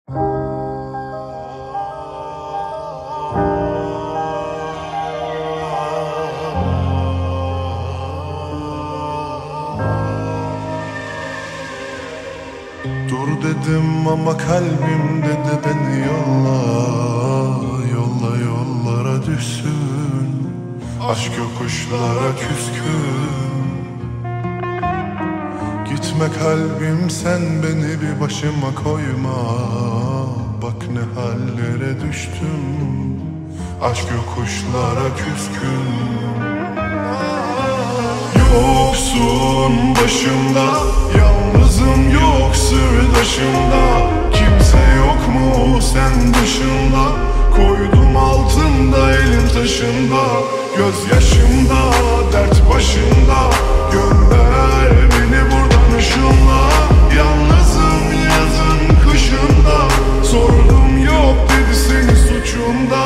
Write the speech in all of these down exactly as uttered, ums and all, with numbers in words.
Dur dedim ama kalbim dedi beni yolla, yolla yollara düşsün. Aşk yokuşlara küskün. Gitme kalbim sen beni bir başıma koyma. Bak ne hallere düştüm. Aşk yokuşlara küskün. Yoksun başımda, yalnızım yok sırdaşımda. Kimse yok mu sen dışında? Koydum altında elin taşında. Gözyaşımda, dert başımda. Gönder beni buradan ışınla. Yalnızım yazın kışında. Sordum yok dedi senin suçunda.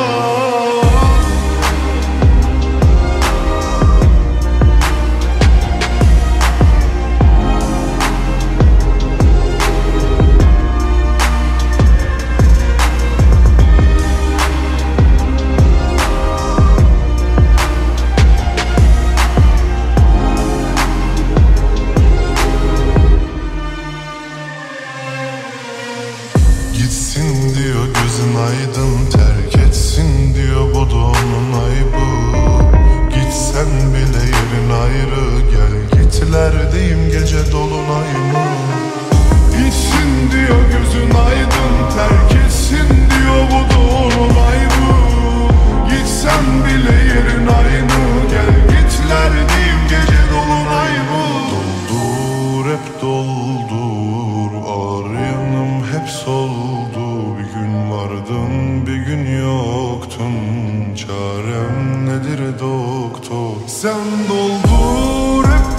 Gitsin diyor gözün aydın, terk etsin diyor bu da onun ayıbı. Gitsen bile yerin ayrı, gel gitler diyeyim gece dolunay mı? Gitsin diyor gözün aydın, terk etsin diyor bu da onun ayıbı. Gitsen bile yerin aynı, gel gitler diyeyim gece dolunay mı? Doldur hep doldur, ağır yanım hep soldu. Bir gün vardın bir gün yoktun, çarem nedir doktor? Sen doldur hep